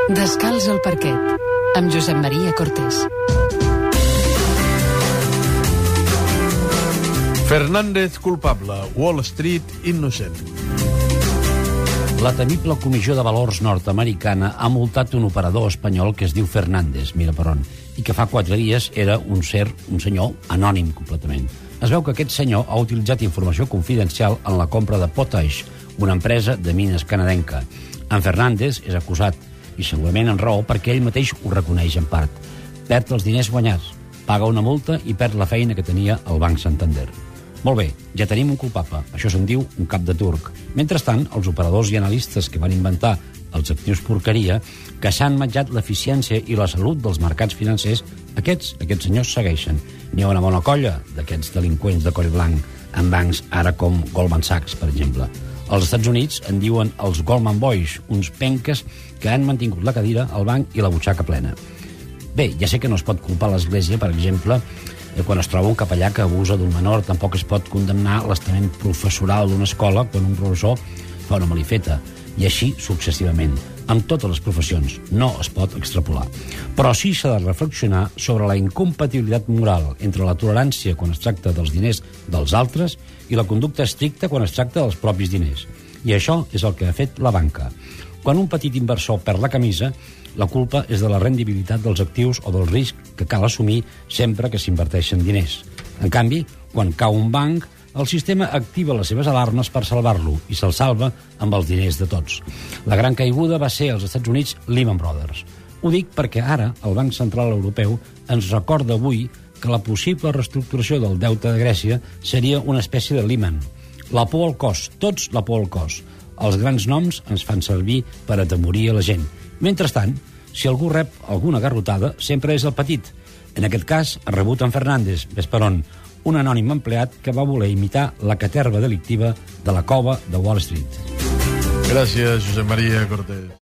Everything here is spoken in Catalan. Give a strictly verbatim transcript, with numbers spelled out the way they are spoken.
Descalç al parquet, amb Josep Maria Cortés. Fernández culpable, Wall Street innocent. La temible Comissió de Valors nord-americana ha multat un operador espanyol que es diu Fernández, mira per on, i que fa quatre dies era un ser, un senyor anònim completament. Es veu que aquest senyor ha utilitzat informació confidencial en la compra de Potash, una empresa de mines canadenca. En Fernández és acusat, i segurament en raó perquè ell mateix ho reconeix en part. Perd els diners guanyats, paga una multa i perd la feina que tenia al Banc Santander. Molt bé, ja tenim un culpable. Això se'n diu un cap de turc. Mentrestant, els operadors i analistes que van inventar els actius porqueria, que s'han menjat l'eficiència i la salut dels mercats financers, aquests, aquests senyors segueixen. N'hi ha una bona colla d'aquests delinqüents de coll blanc en bancs ara com Goldman Sachs, per exemple. Als Estats Units en diuen els Goldman Boys, uns penques que han mantingut la cadira, el banc i la butxaca plena. Bé, ja sé que no es pot culpar l'Església, per exemple, quan es troba un capellà que abusa d'un menor, tampoc es pot condemnar l'estament professoral d'una escola quan un professor fa una malifeta, i així successivament. Amb totes les professions no es pot extrapolar. Però sí s'ha de reflexionar sobre la incompatibilitat moral entre la tolerància quan es tracta dels diners dels altres i la conducta estricta quan es tracta dels propis diners. I això és el que ha fet la banca. Quan un petit inversor perd la camisa, la culpa és de la rendibilitat dels actius o del risc que cal assumir sempre que s'inverteixen diners. En canvi, quan cau un banc, el sistema activa les seves alarmes per salvar-lo i se'l salva amb els diners de tots. La gran caiguda va ser als Estats Units Lehman Brothers. Ho dic perquè ara el Banc Central Europeu ens recorda avui que la possible reestructuració del deute de Grècia seria una espècie de Lehman. La por al cos, tots la por al cos. Els grans noms ens fan servir per atemorir a la gent. Mentrestant, si algú rep alguna garrotada, sempre és el petit. En aquest cas, ha rebut en Fernández, ves per on, un anònim empleat que va voler imitar la caterva delictiva de la cova de Wall Street. Gràcies, Josep Maria Cortés.